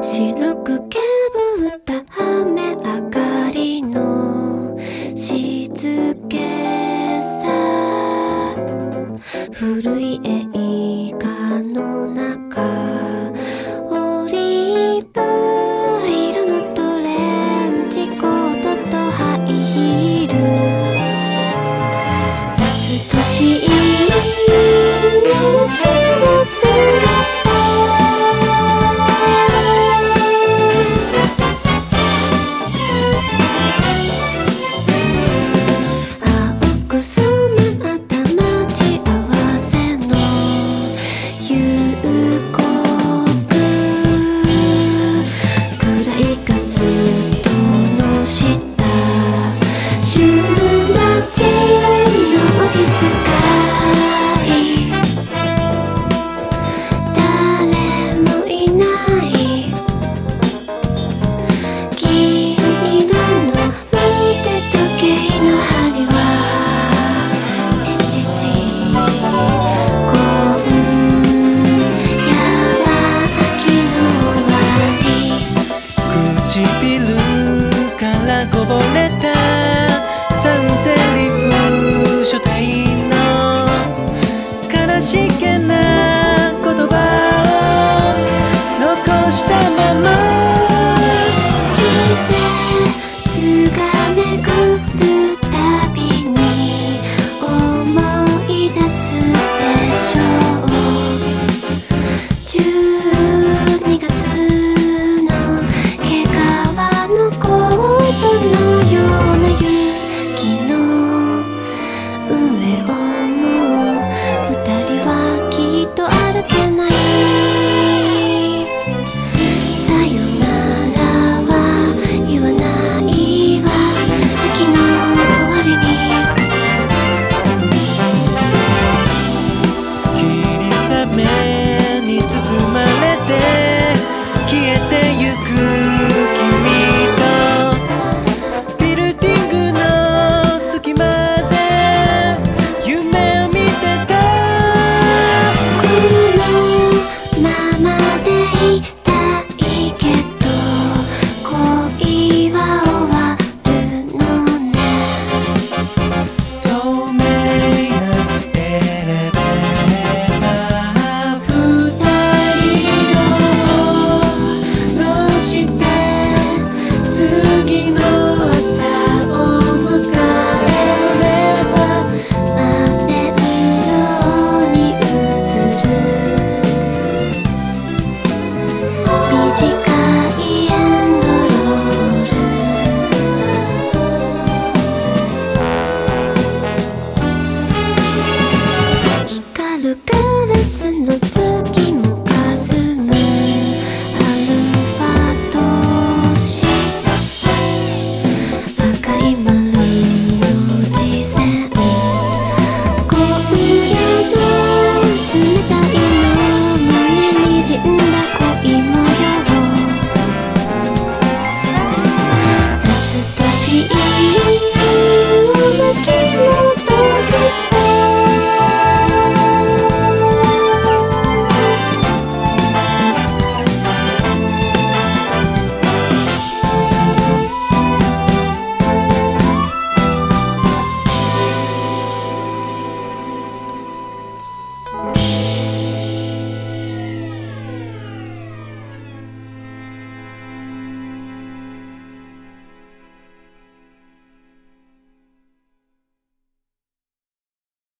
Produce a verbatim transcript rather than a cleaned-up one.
白くけぶった雨上がりの静けさ、古い映画の中、オリーブ色のトレンチコートとハイヒール、ラストシーンの白姿、青く染まった待ち合わせの夕刻、暗いガス灯の下、週末のオフィス街、誰もいない、金色の腕時計の針はチチチ、今夜は秋の終わり、 唇からこぼれた三セリフ主体の悲しげな言葉を残したまま